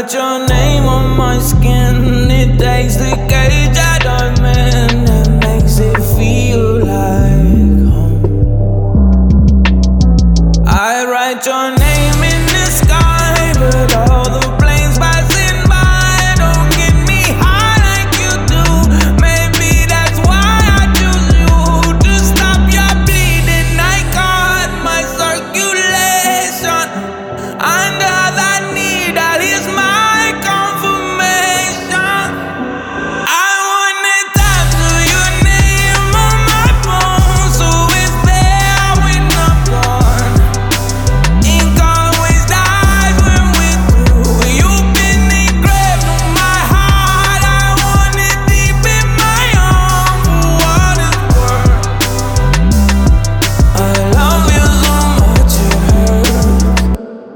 write your name on my skin. It takes the cage out of man and makes it feel like home. I write your name in the sky, but all the planes passing by don't get me high like you do. Maybe that's why I choose you to stop your bleeding. I cut my circulation under that knee. That is my confirmation. I wanna tattoo your name on my phone, so it's there when I'm gone. Ink always dies when we're through. You've been engraved on my heart. I want it deep in my arm for what it's worth. I love you so much it hurts.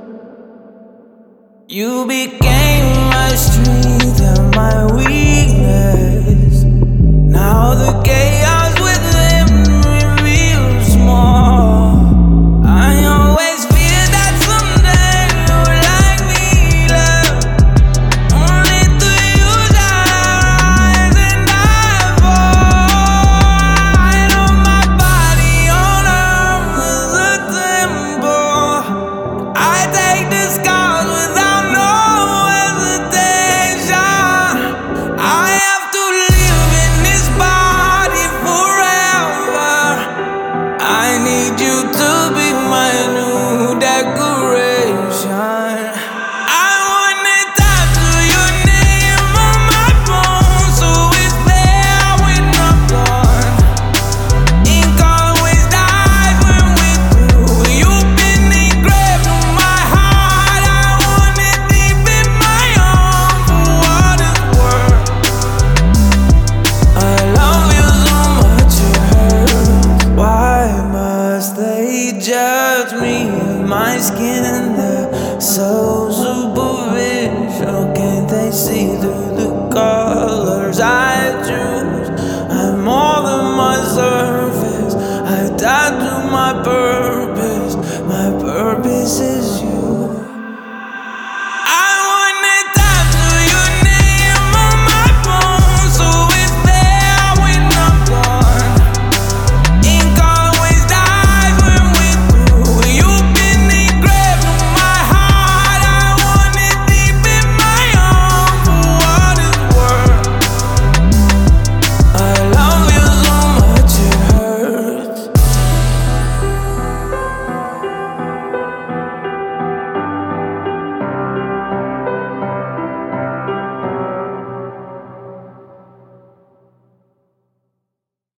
You became my strength and my weakness. Now the chaos within reveals more. I always fear that someday you'll like me, love. Only to use your eyes and I fall. I know my body on earth is a temple. I take the scars without no hesitation. I have to live in this body forever. I need you to be my new decoration. I wanna tattoo your name on my phone, so it's there when I'm gone. Ink always dies when we're through. You've been engraved on my heart. I want it deep in my arm for what it's worth. I love you so much it hurts. Why must they judge me in my skin? They're so superficial. Can't they see through the colors I choose? I'm more than my surface. I tattoo my purpose.